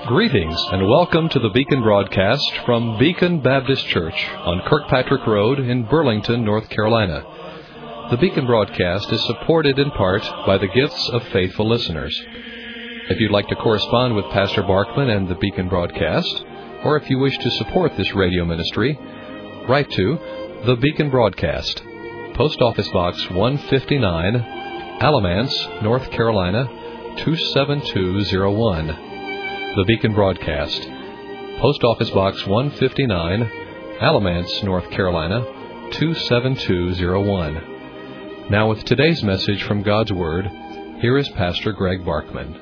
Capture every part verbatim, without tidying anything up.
Greetings and welcome to the Beacon broadcast from Beacon Baptist Church on Kirkpatrick Road in Burlington, North Carolina. The Beacon broadcast is supported in part by the gifts of faithful listeners. If you'd like to correspond with Pastor Barkman and the Beacon broadcast, or if you wish to support this radio ministry, write to The Beacon Broadcast, Post Office Box one fifty-nine, Alamance, North Carolina, two seven two zero one. The Beacon Broadcast, Post Office Box one fifty-nine, Alamance, North Carolina, two seven two zero one. Now with today's message from God's Word, here is Pastor Greg Barkman.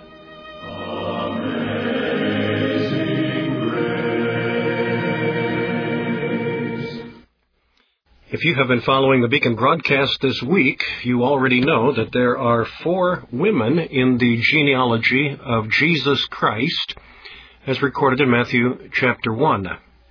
If you have been following the Beacon broadcast this week, you already know that there are four women in the genealogy of Jesus Christ, as recorded in Matthew chapter one.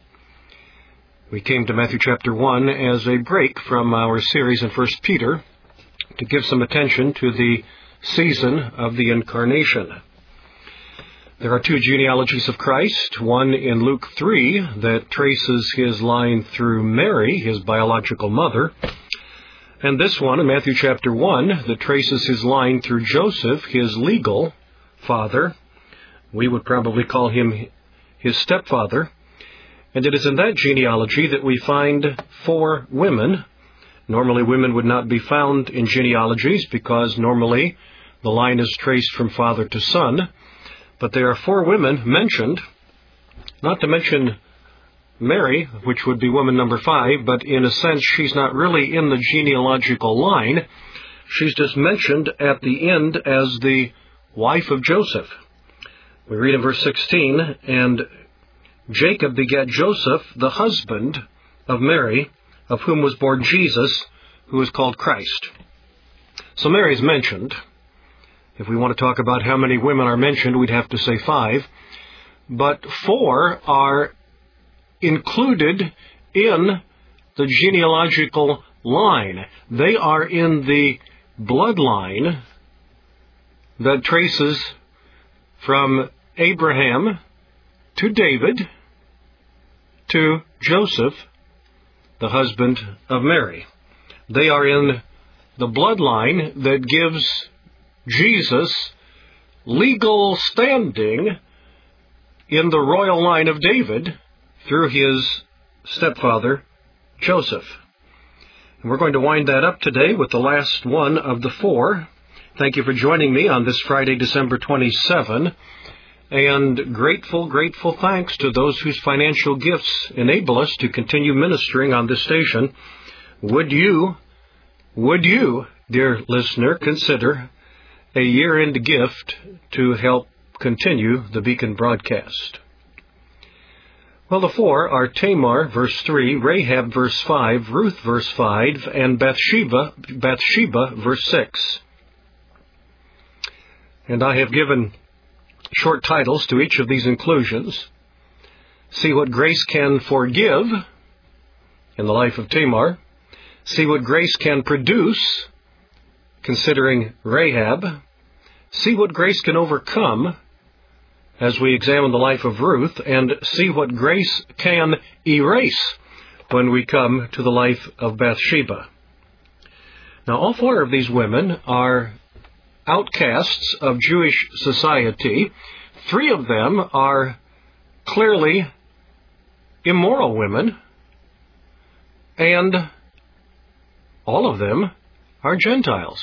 We came to Matthew chapter one as a break from our series in First Peter to give some attention to the season of the Incarnation. There are two genealogies of Christ, one in Luke three that traces his line through Mary, his biological mother, and this one in Matthew chapter one that traces his line through Joseph, his legal father. We would probably call him his stepfather. And it is in that genealogy that we find four women. Normally women would not be found in genealogies because normally the line is traced from father to son. But there are four women mentioned, not to mention Mary, which would be woman number five, but in a sense she's not really in the genealogical line. She's just mentioned at the end as the wife of Joseph. We read in verse sixteen, and Jacob begat Joseph, the husband of Mary, of whom was born Jesus, who is called Christ. So Mary is mentioned. If we want to talk about how many women are mentioned, we'd have to say five. But four are included in the genealogical line. They are in the bloodline that traces from Abraham to David to Joseph, the husband of Mary. They are in the bloodline that gives Jesus legal standing in the royal line of David through his stepfather, Joseph. And we're going to wind that up today with the last one of the four. Thank you for joining me on this Friday, December twenty-seventh. And grateful, grateful thanks to those whose financial gifts enable us to continue ministering on this station. Would you, would you, dear listener, consider a year-end gift to help continue the Beacon broadcast? Well, the four are Tamar, verse three, Rahab, verse five, Ruth, verse five, and Bathsheba, Bathsheba, verse six. And I have given short titles to each of these inclusions. See what grace can forgive in the life of Tamar. See what grace can produce, considering Rahab. See what grace can overcome as we examine the life of Ruth, and see what grace can erase when we come to the life of Bathsheba. Now, all four of these women are outcasts of Jewish society. Three of them are clearly immoral women, and all of them are Gentiles.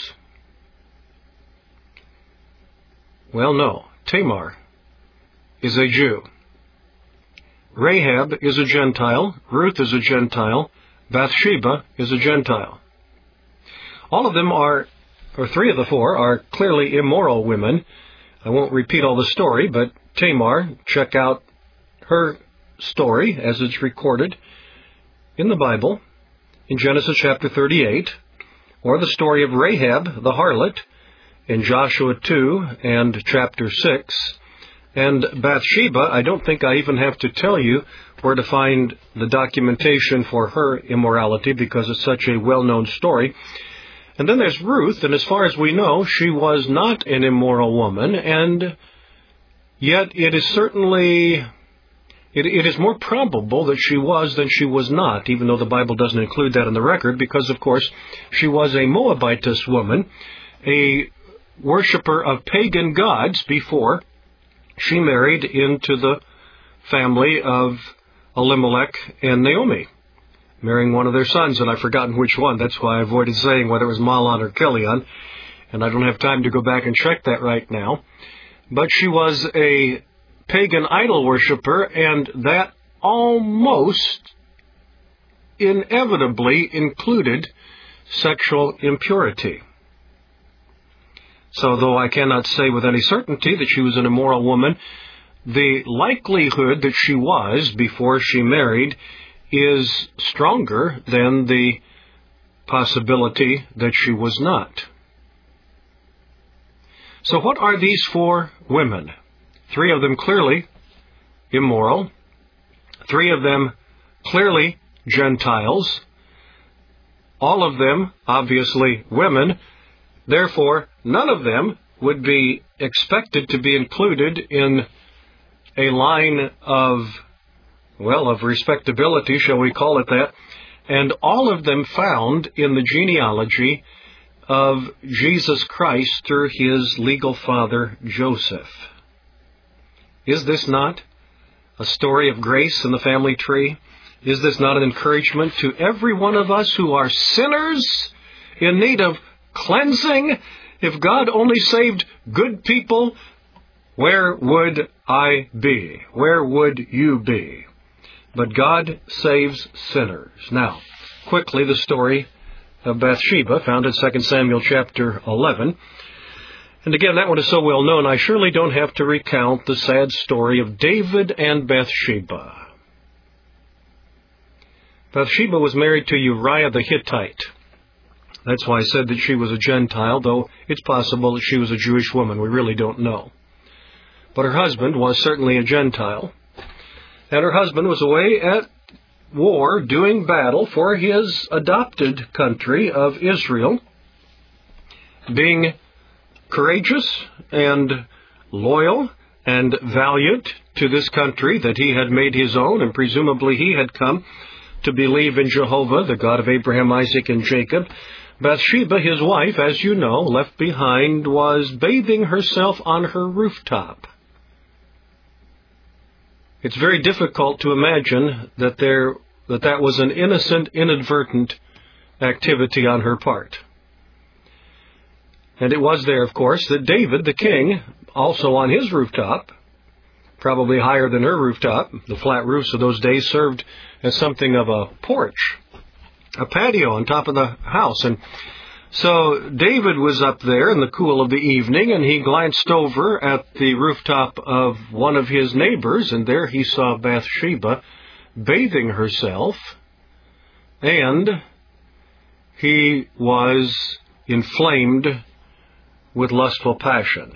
Well, no. Tamar is a Jew. Rahab is a Gentile. Ruth is a Gentile. Bathsheba is a Gentile. All of them are, or three of the four, are clearly immoral women. I won't repeat all the story, but Tamar, check out her story as it's recorded in the Bible in Genesis chapter thirty-eight. Or the story of Rahab, the harlot, in Joshua two and chapter six. And Bathsheba, I don't think I even have to tell you where to find the documentation for her immorality because it's such a well-known story. And then there's Ruth, and as far as we know, she was not an immoral woman, and Yet it is certainly, it, it is more probable that she was than she was not, even though the Bible doesn't include that in the record, because, of course, she was a Moabitess woman, a worshiper of pagan gods before she married into the family of Elimelech and Naomi, marrying one of their sons, and I've forgotten which one. That's why I avoided saying whether it was Mahlon or Chilion, and I don't have time to go back and check that right now. But she was a pagan idol worshiper, and that almost inevitably included sexual impurity. So though I cannot say with any certainty that she was an immoral woman, the likelihood that she was before she married is stronger than the possibility that she was not. So what are these four women? Three of them clearly immoral. Three of them clearly Gentiles. All of them obviously women. Therefore, none of them would be expected to be included in a line of, well, of respectability, shall we call it that, and all of them found in the genealogy of Jesus Christ through his legal father, Joseph. Is this not a story of grace in the family tree? Is this not an encouragement to every one of us who are sinners in need of cleansing? If God only saved good people, where would I be? Where would you be? But God saves sinners. Now, quickly, the story of Bathsheba, found in Second Samuel chapter eleven. And again, that one is so well known, I surely don't have to recount the sad story of David and Bathsheba. Bathsheba was married to Uriah the Hittite. That's why I said that she was a Gentile, though it's possible that she was a Jewish woman. We really don't know. But her husband was certainly a Gentile. And her husband was away at war, doing battle for his adopted country of Israel, being courageous and loyal and valiant to this country that he had made his own, and presumably he had come to believe in Jehovah, the God of Abraham, Isaac, and Jacob. Bathsheba, his wife, as you know, left behind, was bathing herself on her rooftop. It's very difficult to imagine that there that that was an innocent, inadvertent activity on her part. And it was there, of course, that David, the king, also on his rooftop, probably higher than her rooftop, the flat roofs of those days served as something of a porch, a patio on top of the house. And so David was up there in the cool of the evening, and he glanced over at the rooftop of one of his neighbors, and there he saw Bathsheba bathing herself, and he was inflamed with lustful passion.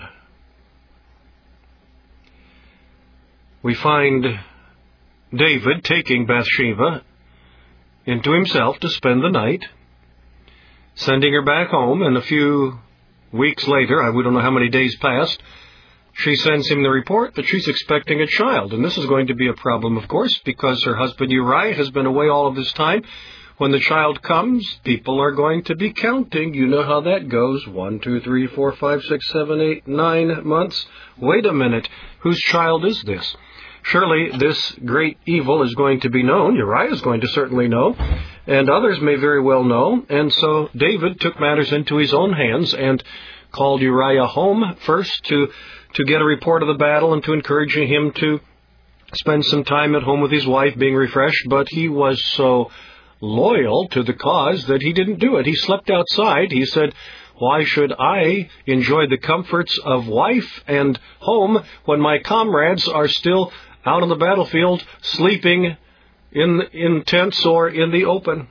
We find David taking Bathsheba into himself to spend the night, sending her back home, and a few weeks later, I we don't know how many days passed, she sends him the report that she's expecting a child. And this is going to be a problem, of course, because her husband Uriah has been away all of this time. When the child comes, people are going to be counting. You know how that goes. One, two, three, four, five, six, seven, eight, nine months. Wait a minute. Whose child is this? Surely this great evil is going to be known. Uriah is going to certainly know, and others may very well know. And so David took matters into his own hands and called Uriah home first to, to get a report of the battle and to encourage him to spend some time at home with his wife, being refreshed. But he was so loyal to the cause that he didn't do it. He slept outside. He said, "Why should I enjoy the comforts of wife and home when my comrades are still out on the battlefield sleeping in in tents or in the open?"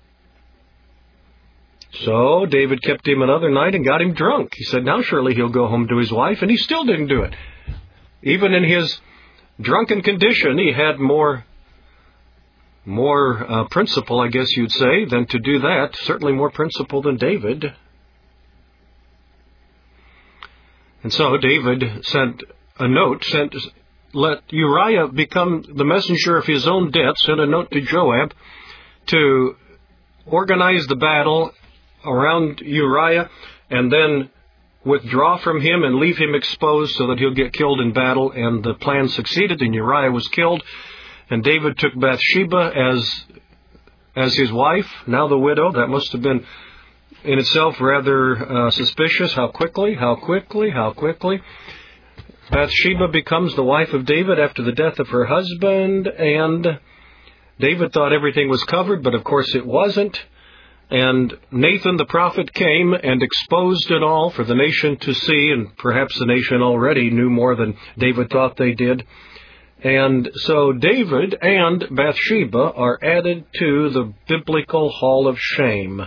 So David kept him another night and got him drunk. He said, now surely he'll go home to his wife, and he still didn't do it. Even in his drunken condition, he had more more uh, principle, I guess you'd say, than to do that. Certainly more principle than David. And so David sent a note, sent, let Uriah become the messenger of his own death, sent a note to Joab to organize the battle around Uriah and then withdraw from him and leave him exposed so that he'll get killed in battle. And the plan succeeded, and Uriah was killed. And David took Bathsheba as as his wife, now the widow. That must have been in itself rather uh, suspicious. How quickly, how quickly, how quickly. Bathsheba becomes the wife of David after the death of her husband, and David thought everything was covered, but of course it wasn't. And Nathan the prophet came and exposed it all for the nation to see, and perhaps the nation already knew more than David thought they did. And so David and Bathsheba are added to the biblical hall of shame.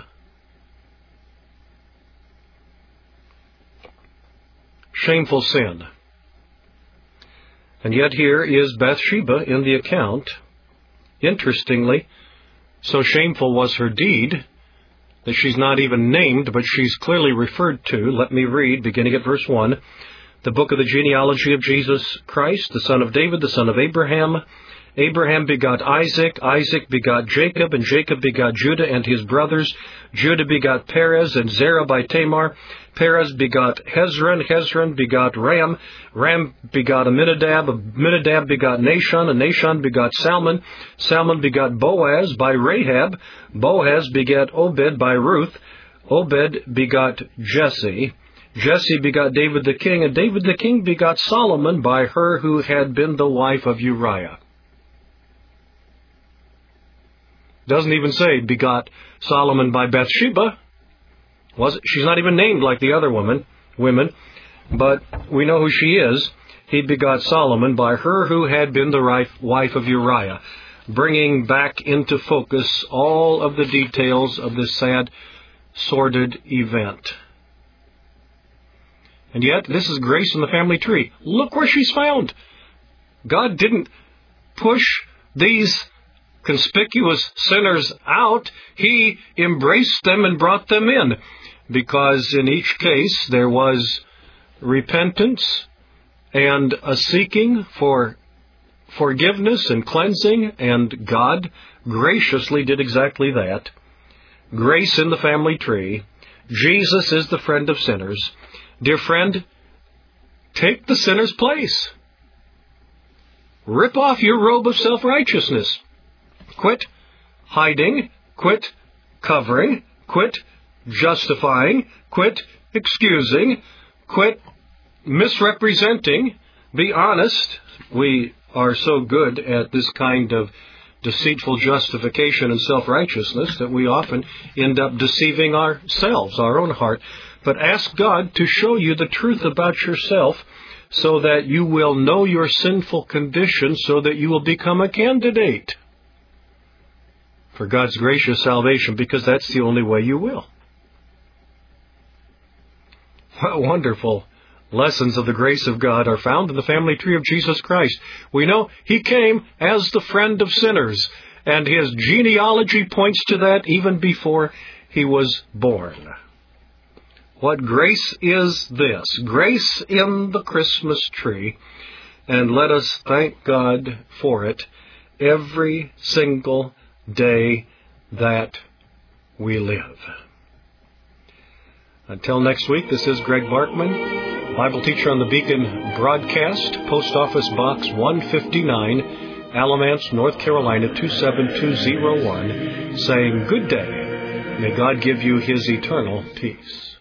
Shameful sin. And yet here is Bathsheba in the account. Interestingly, so shameful was her deed that she's not even named, but she's clearly referred to. Let me read, beginning at verse one. The book of the genealogy of Jesus Christ, the son of David, the son of Abraham. Abraham begot Isaac, Isaac begot Jacob, and Jacob begot Judah and his brothers. Judah begot Perez and Zerah by Tamar. Perez begot Hezron, Hezron begot Ram. Ram begot Aminadab, Aminadab begot Nahshon, and Nahshon begot Salmon. Salmon begot Boaz by Rahab. Boaz begat Obed by Ruth. Obed begot Jesse. Jesse begot David the king, and David the king begot Solomon by her who had been the wife of Uriah. Doesn't even say begot Solomon by Bathsheba. Was she's not even named like the other woman, women, but we know who she is. He begot Solomon by her who had been the wife of Uriah, bringing back into focus all of the details of this sad, sordid event. And yet, this is grace in the family tree. Look where she's found. God didn't push these conspicuous sinners out. He embraced them and brought them in, because in each case there was repentance and a seeking for forgiveness and cleansing, and God graciously did exactly that. Grace in the family tree. Jesus is the friend of sinners. Dear friend, take the sinner's place. Rip off your robe of self-righteousness. Quit hiding. Quit covering. Quit justifying. Quit excusing. Quit misrepresenting. Be honest. We are so good at this kind of deceitful justification and self-righteousness that we often end up deceiving ourselves, our own heart. But ask God to show you the truth about yourself so that you will know your sinful condition, so that you will become a candidate for God's gracious salvation, because that's the only way you will. What wonderful lessons of the grace of God are found in the family tree of Jesus Christ. We know He came as the friend of sinners, and His genealogy points to that even before He was born. What grace is this? Grace in the Christmas tree. And let us thank God for it every single day that we live. Until next week, this is Greg Barkman, Bible teacher on the Beacon Broadcast, Post Office Box one fifty-nine, Alamance, North Carolina two seven two zero one, saying good day. May God give you His eternal peace.